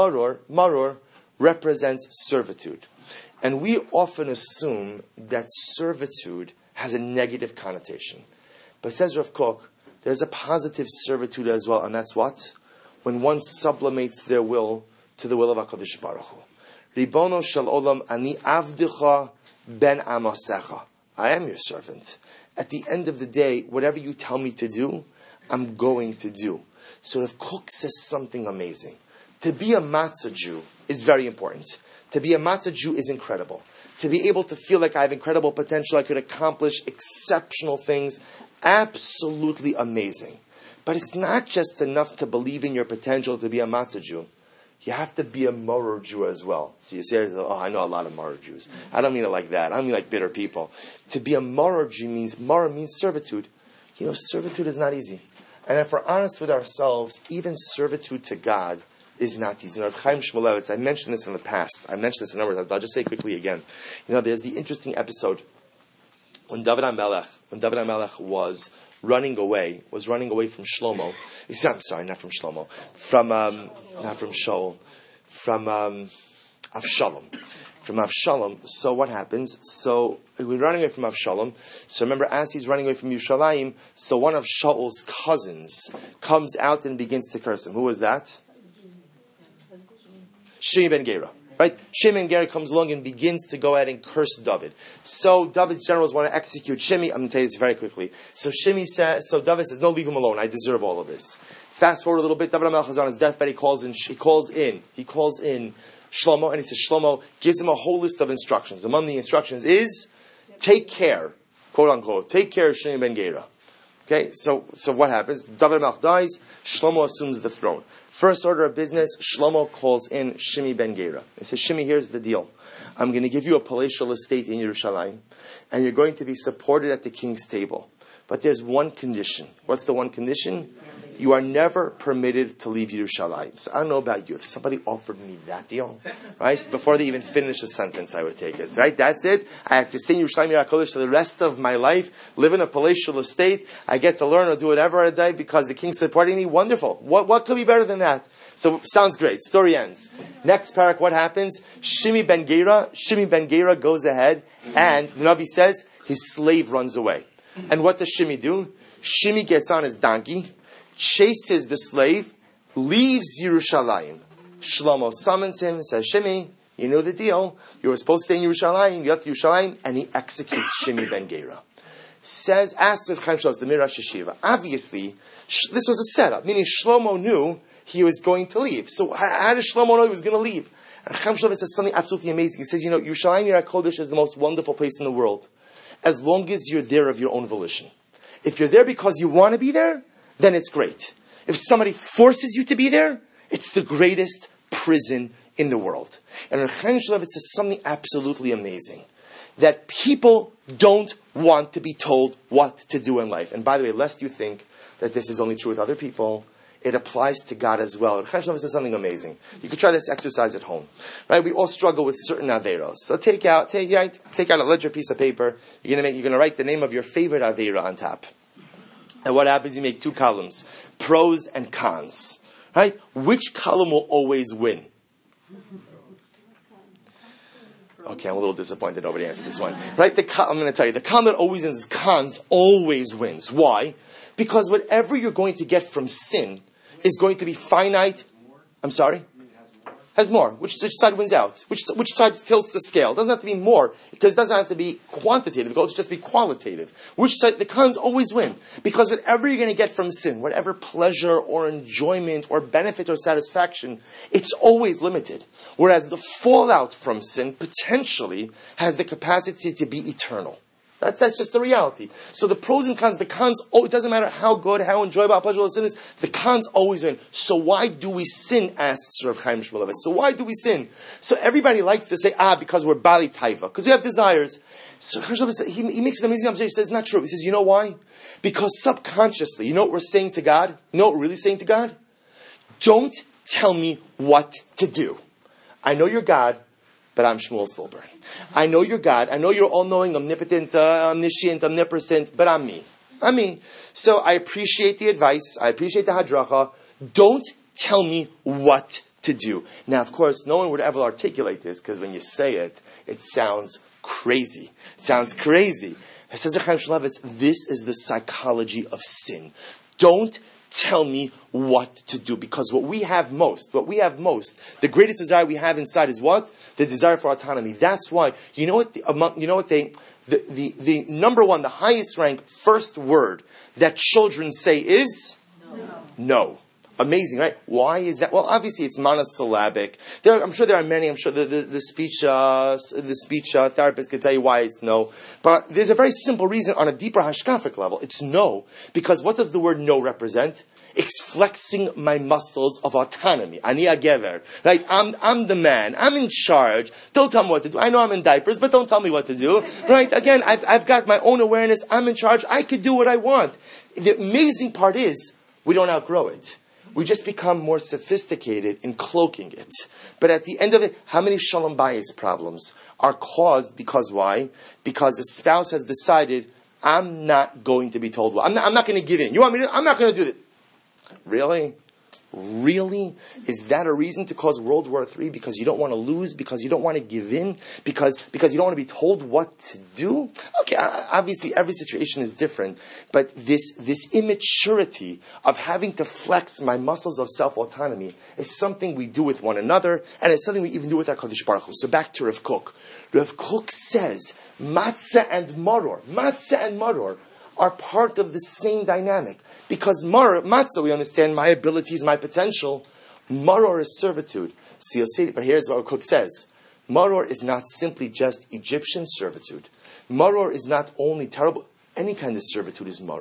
maror represents servitude. And we often assume that servitude has a negative connotation. But says Rav Kook, there's a positive servitude as well, and that's what? When one sublimates their will to the will of HaKadosh Baruch Hu. Ribono shel olam ani avdecha ben amasecha. I am your servant. At the end of the day, whatever you tell me to do, I'm going to do. So Rav Kook says something amazing. To be a matzah Jew is very important. To be a matzah Jew is incredible. To be able to feel like I have incredible potential, I could accomplish exceptional things, absolutely amazing. But it's not just enough to believe in your potential to be a matzah Jew. You have to be a maror Jew as well. So you say, I know a lot of maror Jews. I don't mean it like that. I don't mean like bitter people. To be a maror Jew means servitude. Servitude is not easy. And if we're honest with ourselves, even servitude to God is not easy. Chaim Shmulevitz, I mentioned this in the past. I mentioned this a number of times, but I'll just say it quickly again. There's the interesting episode when David HaMelech was running away from Shlomo. I'm sorry, not from Shlomo. Not from Shaul. From Avshalom. From Avshalom. So what happens? So we're running away from Avshalom. So remember, as he's running away from Yerushalayim, so one of Shaul's cousins comes out and begins to curse him. Who was that? Shimi ben Gera. Right? Shimi ben Gera comes along and begins to go ahead and curse David. So David's generals want to execute Shimi. I'm going to tell you this very quickly. So David says, no, leave him alone. I deserve all of this. Fast forward a little bit. David HaMelech is on his deathbed. He calls in Shlomo, and he says, Shlomo gives him a whole list of instructions. Among the instructions is, take care, quote unquote, take care of Shimi ben Gera. Okay, so what happens? David Melch dies, Shlomo assumes the throne. First order of business, Shlomo calls in Shimi ben Gera. He says, Shimi, here's the deal. I'm going to give you a palatial estate in Yerushalayim, and you're going to be supported at the king's table. But there's one condition. What's the one condition? You are never permitted to leave Yerushalayim. So I don't know about you. If somebody offered me that deal, right? Before they even finish a sentence, I would take it. Right? That's it. I have to stay in Yerushalayim Yireh HaKodesh for the rest of my life, live in a palatial estate. I get to learn or do whatever I do because the king's supporting me. Wonderful. What could be better than that? So, sounds great. Story ends. Next parak, what happens? Shimi ben Gera goes ahead, and the Navi says, his slave runs away. And what does Shimi do? Shimi gets on his donkey, chases the slave, leaves Yerushalayim. Shlomo summons him, says, Shimi, you know the deal. You were supposed to stay in Yerushalayim, you left Yerushalayim, and he executes Shimi ben Gera. Asks with Chaim Shlos, the Mirash Yeshiva. Obviously, this was a setup, meaning Shlomo knew he was going to leave. So how did Shlomo know he was going to leave? And Chaim Shlomo says something absolutely amazing. He says, Yerushalayim Yireh HaKodesh is the most wonderful place in the world, as long as you're there of your own volition. If you're there because you want to be there, then it's great. If somebody forces you to be there, it's the greatest prison in the world. And Chaim Shlomo says something absolutely amazing, that people don't want to be told what to do in life. And by the way, lest you think that this is only true with other people, it applies to God as well. Chaim Shlomo says something amazing. You could try this exercise at home. Right? We all struggle with certain averos. So take out a ledger piece of paper. You're going to write the name of your favorite avera on top. And what happens? You make two columns, pros and cons. Right? Which column will always win? Okay, I'm a little disappointed nobody answered this one. Right? I'm going to tell you, the column that always wins is cons always wins. Why? Because whatever you're going to get from sin is going to be finite. I'm sorry? Has more. Which side wins out? Which side tilts the scale? It doesn't have to be more, because it doesn't have to be quantitative. It goes to just be qualitative. Which side? The cons always win. Because whatever you're going to get from sin, whatever pleasure or enjoyment or benefit or satisfaction, it's always limited. Whereas the fallout from sin potentially has the capacity to be eternal. That's just the reality. So the pros and cons, it doesn't matter how good, how enjoyable, how pleasurable the sin is, the cons always win. So why do we sin, asks Rav Chaim Shmulevitz. So why do we sin? So everybody likes to say, because we're Bali Taiva, because we have desires. So he makes an amazing observation. He says, it's not true. He says, you know why? Because subconsciously, you know what we're saying to God? You know what we're really saying to God? Don't tell me what to do. I know you're God, but I'm Shmuel Silber. I know you're God. I know you're all-knowing, omnipotent, omniscient, omnipresent, but I'm me. I'm me. So I appreciate the advice. I appreciate the hadracha. Don't tell me what to do. Now, of course, no one would ever articulate this, because when you say it, it sounds crazy. It sounds crazy. It says Chaim Shmulevitz, this is the psychology of sin. Don't tell me what to do, because what we have most, the greatest desire we have inside is what? The desire for autonomy. That's why, the number one, the highest rank, first word that children say is? No. Amazing, right? Why is that? Well, obviously it's monosyllabic. I'm sure there are many. I'm sure the speech therapist could tell you why it's no. But there's a very simple reason on a deeper hashkafic level. It's no, because what does the word no represent? It's flexing my muscles of autonomy. Ani agever. Right? I'm the man. I'm in charge. Don't tell me what to do. I know I'm in diapers, but don't tell me what to do. Right? Again, I've got my own awareness. I'm in charge. I could do what I want. The amazing part is we don't outgrow it. We just become more sophisticated in cloaking it. But at the end of it, how many shalom bayis problems are caused because why? Because the spouse has decided, I'm not going to be told what. I'm not going to give in. You want me to? I'm not going to do it. Really? Really? Is that a reason to cause World War III? Because you don't want to lose? Because you don't want to give in? Because you don't want to be told what to do? Okay, obviously every situation is different, but this immaturity of having to flex my muscles of self-autonomy is something we do with one another, and it's something we even do with our Kadosh Baruch Hu. So back to Rav Kook. Rav Kook says, matzah and maror are part of the same dynamic. Because matzah, we understand my abilities, my potential. Maror is servitude. So you'll see, but here's what Kook says. Maror is not simply just Egyptian servitude. Maror is not only terrible. Any kind of servitude is maror.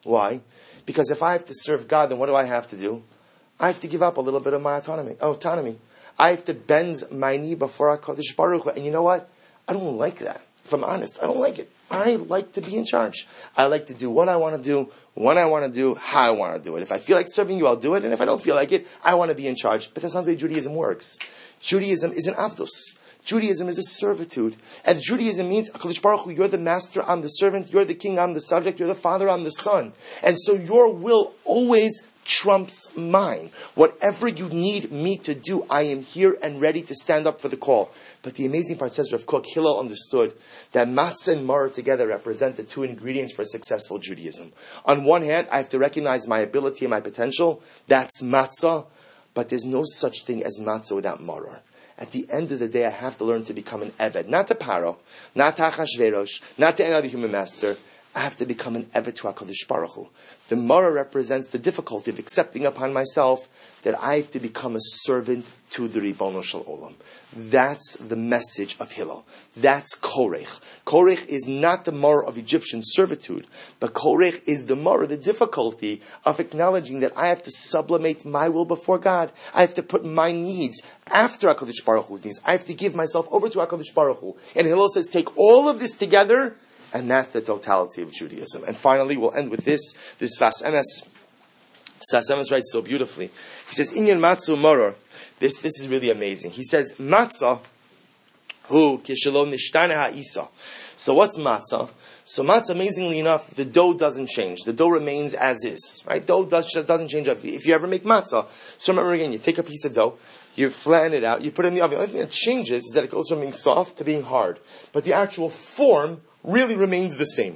Why? Because if I have to serve God, then what do I have to do? I have to give up a little bit of my autonomy. I have to bend my knee before HaKadosh Baruch Hu. And you know what? I don't like that. If I'm honest, I don't like it. I like to be in charge. I like to do what I want to do, when I want to do, how I want to do it. If I feel like serving you, I'll do it. And if I don't feel like it, I want to be in charge. But that's not the way Judaism works. Judaism is an avdos. Judaism is a servitude. And Judaism means, HaKadosh Baruch Hu, you're the master, I'm the servant, you're the king, I'm the subject, you're the father, I'm the son. And so your will always trumps mine. Whatever you need me to do, I am here and ready to stand up for the call. But the amazing part says Rav Kook, Hillel understood that matzah and maror together represent the two ingredients for successful Judaism. On one hand, I have to recognize my ability and my potential. That's matzah. But there's no such thing as matzah without maror. At the end of the day, I have to learn to become an eved. Not to Paro, not to Achashverosh, not to any other human master. I have to become an eved to HaKadosh Baruch Hu. The maror represents the difficulty of accepting upon myself that I have to become a servant to the Ribono Shel Olam. That's the message of Hillel. That's Korech. Korech is not the maror of Egyptian servitude, but Korech is the maror, the difficulty of acknowledging that I have to sublimate my will before God. I have to put my needs after HaKadosh Baruch Hu's needs. I have to give myself over to HaKadosh Baruch Hu. And Hillel says, take all of this together, and that's the totality of Judaism. And finally, we'll end with this Sfas Emes. Sfas Emes writes so beautifully. He says, Inyan matzah maror. This is really amazing. He says, matzah, hu kishalom nishtana ha'isa. So what's matzah? So matzah, amazingly enough, the dough doesn't change. The dough remains as is. Right? Dough doesn't change. If you ever make matzah, so remember again, you take a piece of dough, you flatten it out, you put it in the oven. The only thing that changes is that it goes from being soft to being hard. But the actual form really remains the same.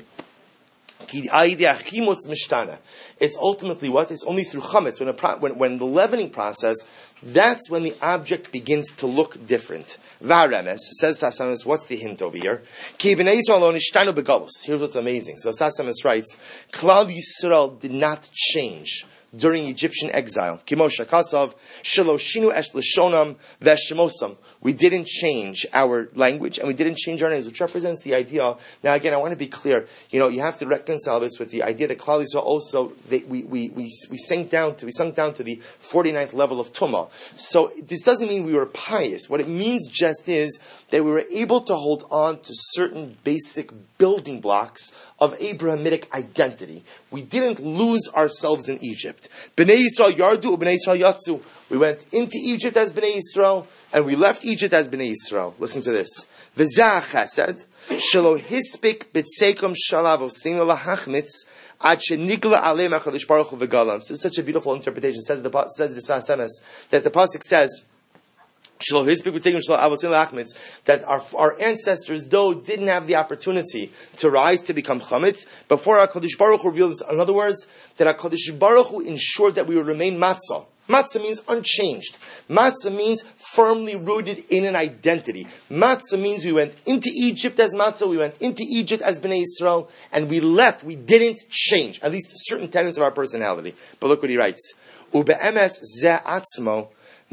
It's ultimately what? It's only through chametz, when the leavening process, that's when the object begins to look different. Varemes, says Sfas Emes, what's the hint over here? Here's what's amazing. So Sfas Emes writes, Klal Yisrael did not change during Egyptian exile. We didn't change our language and we didn't change our names, which represents the idea. Now again, I want to be clear. You have to reconcile this with the idea that Klal Yisrael also, we sunk down to the 49th level of Tumah. So this doesn't mean we were pious. What it means just is that we were able to hold on to certain basic building blocks of Abrahamic identity. We didn't lose ourselves in Egypt. Bnei Yisrael yardu, Bnei Yisrael yatzu. We went into Egypt as Bnei Yisrael, and we left Egypt as Bnei Yisrael. Listen to this. V'zeh chesed, shelo hispik b'tzekom shalav osinu lahachmitz, ad shenigla aleim HaKadosh Baruch Hu v'galam. So it's such a beautiful interpretation. Says the Sfas Emes, that the pasuk says, that our ancestors, though, didn't have the opportunity to rise to become chametz, before HaKadosh Baruch Hu revealed this. In other words, that HaKadosh Baruch Hu ensured that we would remain matzah. Matzah means unchanged. Matzah means firmly rooted in an identity. Matzah means we went into Egypt as matzah, we went into Egypt as Bnei Yisrael, and we left. We didn't change, at least certain tenets of our personality. But look what he writes. Ube'emes ze atzmo.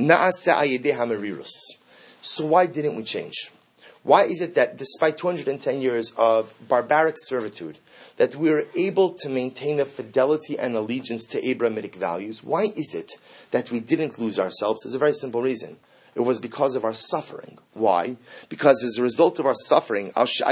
So why didn't we change? Why is it that despite 210 years of barbaric servitude, that we were able to maintain a fidelity and allegiance to Abrahamic values? Why is it that we didn't lose ourselves? There's a very simple reason. It was because of our suffering. Why? Because as a result of our suffering,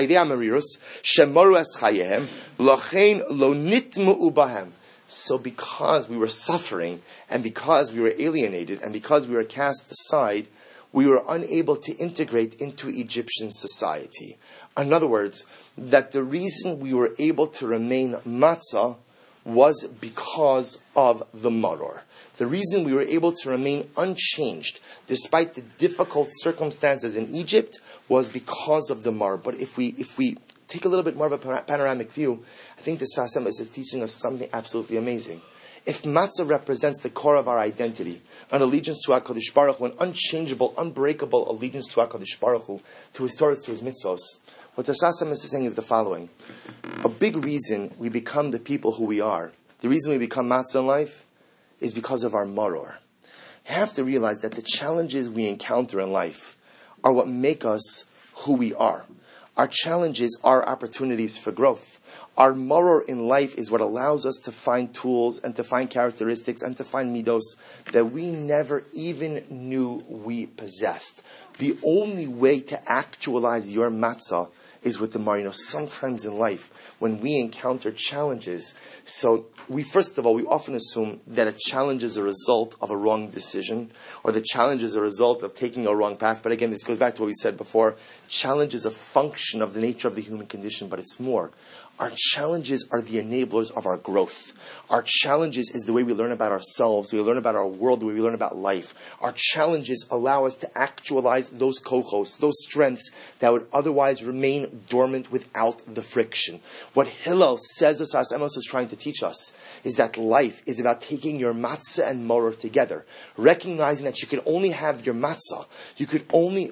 so because we were suffering, and because we were alienated, and because we were cast aside, we were unable to integrate into Egyptian society. In other words, that the reason we were able to remain matzah was because of the maror. The reason we were able to remain unchanged, despite the difficult circumstances in Egypt, was because of the maror. But if we take a little bit more of a panoramic view, I think this Sfas Emes is teaching us something absolutely amazing. If matzah represents the core of our identity, an allegiance to HaKadosh Baruch Hu, an unchangeable, unbreakable allegiance to HaKadosh Baruch Hu, to His Torahs, to His mitzvos, what the Sfas Emes is saying is the following. A big reason we become the people who we are, the reason we become matzah in life, is because of our maror. You have to realize that the challenges we encounter in life are what make us who we are. Our challenges are opportunities for growth. Our maror in life is what allows us to find tools and to find characteristics and to find midos that we never even knew we possessed. The only way to actualize your matzah is with the mar. Sometimes in life, when we encounter challenges, so we often assume that a challenge is a result of a wrong decision, or the challenge is a result of taking a wrong path. But again, this goes back to what we said before. Challenge is a function of the nature of the human condition, but it's more. Our challenges are the enablers of our growth. Our challenges is the way we learn about ourselves, we learn about our world, the way we learn about life. Our challenges allow us to actualize those kochos, those strengths that would otherwise remain dormant without the friction. What Hillel says Asas Emos is trying to teach us is that life is about taking your matzah and maror together, recognizing that you can only have your matzah, you could only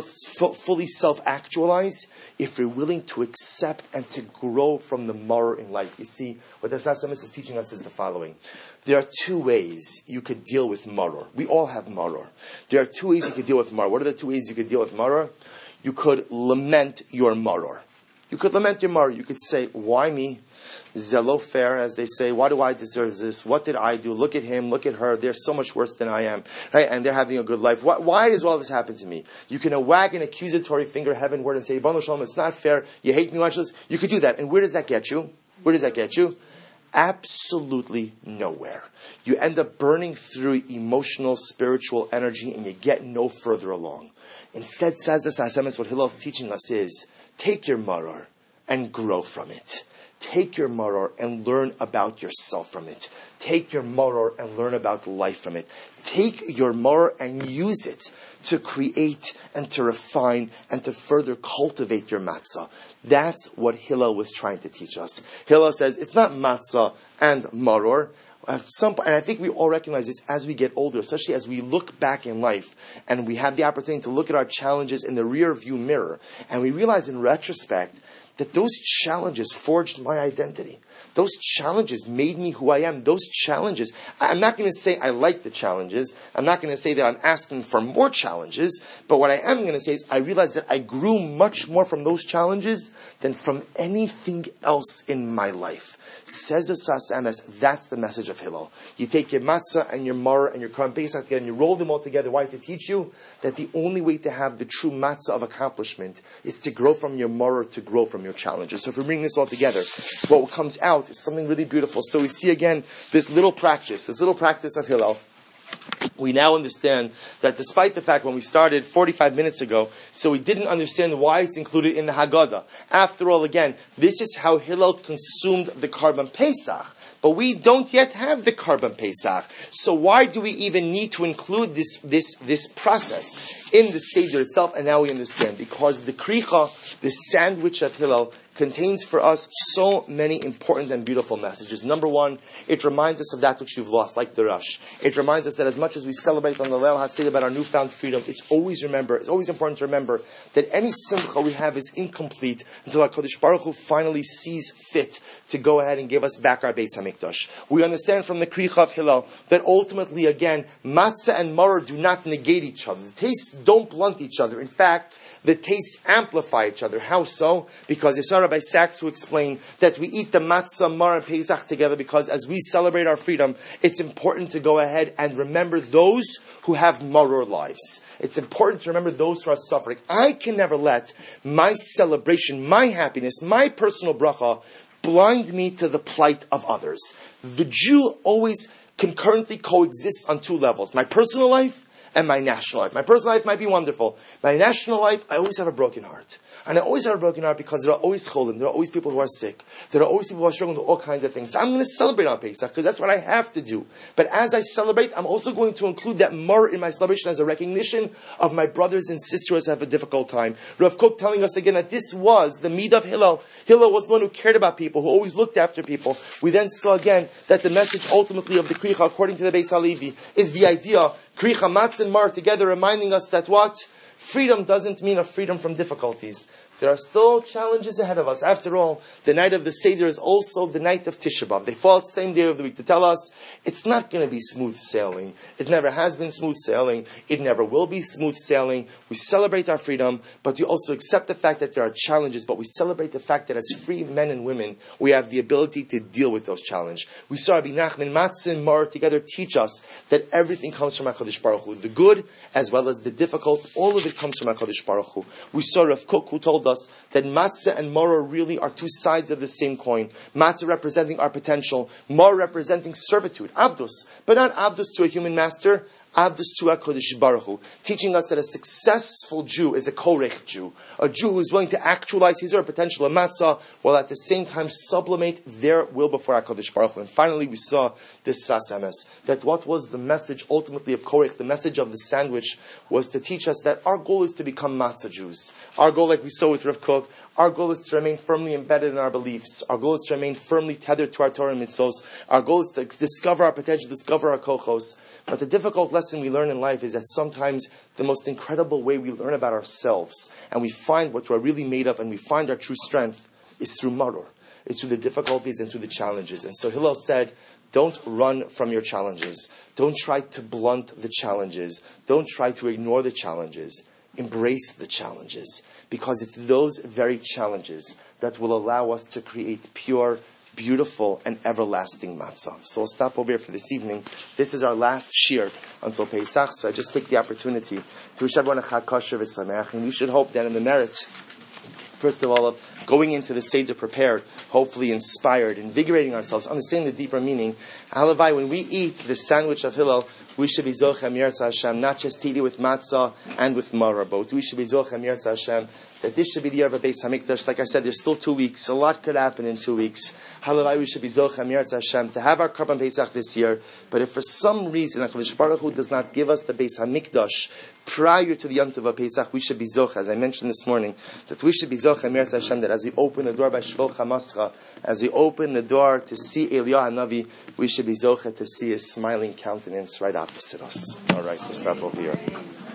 fully self-actualize if you're willing to accept and to grow from the maror in life. You see, what the Asas Emos is teaching us is the following. There are two ways you could deal with maror. We all have maror. There are two ways you could deal with maror. What are the two ways you could deal with maror? You could lament your maror. You could lament your maror. You could say, why me? Zelo fair, as they say. Why do I deserve this? What did I do? Look at him, look at her. They're so much worse than I am. Right? And they're having a good life. Why does all this happen to me? You can wag an accusatory finger heavenward and say, Yibano Shalom, it's not fair. You hate me much. You could do that. And where does that get you? Where does that get you? Absolutely nowhere. You end up burning through emotional, spiritual energy, and you get no further along. Instead, says the Asas Emos, what Hillel is teaching us is, take your maror and grow from it. Take your maror and learn about yourself from it. Take your maror and learn about life from it. Take your maror and use it to create and to refine and to further cultivate your matzah. That's what Hillel was trying to teach us. Hillel says it's not matzah and maror. And I think we all recognize this as we get older, especially as we look back in life and we have the opportunity to look at our challenges in the rear view mirror, and we realize in retrospect that those challenges forged my identity. Those challenges made me who I am. Those challenges, I'm not going to say I like the challenges. I'm not going to say that I'm asking for more challenges. But what I am going to say is I realized that I grew much more from those challenges than from anything else in my life. Says the Asas Emos, that's the message of Hillel. You take your matzah and your maror and your Korban Pesach together and you roll them all together. Why? To teach you that the only way to have the true matzah of accomplishment is to grow from your maror, to grow from your challenges. So if we bring this all together, what comes out is something really beautiful. So we see again this little practice of Hillel. We now understand that despite the fact when we started 45 minutes ago, so we didn't understand why it's included in the Haggadah. After all, again, this is how Hillel consumed the Korban Pesach. But we don't yet have the Korban Pesach. So why do we even need to include this process in the Seder itself? And now we understand. Because the Kricha, the sandwich of Hillel, contains for us so many important and beautiful messages. Number one, it reminds us of that which we've lost, like the Rush. It reminds us that as much as we celebrate on the Leil HaSeder about our newfound freedom, it's always important to remember that any simcha we have is incomplete until HaKadosh Baruch Hu finally sees fit to go ahead and give us back our Beis HaMikdash. We understand from the Kricha of Hillel that ultimately, again, matzah and maror do not negate each other. The tastes don't blunt each other. In fact, the tastes amplify each other. How so? Because it's Rabbi Sachs who explained that we eat the matzah, maror, and Pesach together because as we celebrate our freedom, it's important to go ahead and remember those who have maror lives. It's important to remember those who are suffering. I can never let my celebration, my happiness, my personal bracha blind me to the plight of others. The Jew always concurrently coexists on two levels. My personal life and my national life. My personal life might be wonderful. My national life, I always have a broken heart. And I always have a broken heart because there are always cholim, there are always people who are sick, there are always people who are struggling with all kinds of things. So I'm going to celebrate on Pesach because that's what I have to do. But as I celebrate, I'm also going to include that maror in my celebration as a recognition of my brothers and sisters who have a difficult time. Rav Kook telling us again that this was the midah of Hillel. Hillel was the one who cared about people, who always looked after people. We then saw again that the message ultimately of the Kricha, according to the Beis Halevi, is the idea, Kricha, Matzah, and Maror together, reminding us that what? Freedom doesn't mean a freedom from difficulties. There are still challenges ahead of us. After all, the night of the Seder is also the night of Tisha B'Av. They fall at the same day of the week to tell us it's not going to be smooth sailing. It never has been smooth sailing. It never will be smooth sailing. We celebrate our freedom, but we also accept the fact that there are challenges, but we celebrate the fact that as free men and women, we have the ability to deal with those challenges. We saw Rabbi Nachman, Matzah, and Mar together teach us that everything comes from HaKadosh Baruch Hu. The good as well as the difficult, all of it comes from HaKadosh Baruch Hu. We saw Rav Kook who told us that Matzah and Maror really are two sides of the same coin. Matzah representing our potential, Maror representing servitude, Avdus, but not Avdus to a human master, Avdus to HaKadosh Baruch Hu, teaching us that a successful Jew is a korech Jew, a Jew who is willing to actualize his or her potential of matzah, while at the same time sublimate their will before HaKadosh Baruch Hu. And finally we saw this Sfas Emes, that what was the message ultimately of korech, the message of the sandwich, was to teach us that our goal is to become matzah Jews. Our goal, like we saw with Rav Kook, our goal is to remain firmly embedded in our beliefs. Our goal is to remain firmly tethered to our Torah and mitzvos. Our goal is to discover our potential, discover our kochos. But the difficult lesson we learn in life is that sometimes the most incredible way we learn about ourselves and we find what we're really made of and we find our true strength is through maror. It's through the difficulties and through the challenges. And so Hillel said, don't run from your challenges. Don't try to blunt the challenges. Don't try to ignore the challenges. Embrace the challenges. Because it's those very challenges that will allow us to create pure, beautiful, and everlasting matzah. So we'll stop over here for this evening. This is our last shir until Pesach, so I just take the opportunity to wish everyone a Chag Kosher v'Sameach, and we should hope that in the merit, first of all, of going into the Seder prepared, hopefully inspired, invigorating ourselves, understanding the deeper meaning. Halavai, when we eat the sandwich of Hillel, we should be Zochem Yirtzeh Hashem, not just eat it with matzah and with maror, but we should be Zochem Yirtzeh Hashem, that this should be the year of a Beis HaMikdash. Like I said, there's still 2 weeks. A lot could happen in 2 weeks. Halavai, we should be Zochem Yirtzeh Hashem to have our Korban Pesach this year. But if for some reason HaKadosh Baruch Hu does not give us the Beis HaMikdash prior to the Yom Tov of Pesach, we should be Zoch, as I mentioned this morning, that we should be Zochem Yirtzeh Hashem, that as we open the door by Shvol Chamascha, as we open the door to see Eliyahu HaNavi, we should be Zocha to see his smiling countenance right opposite us. All right, let's stop over here.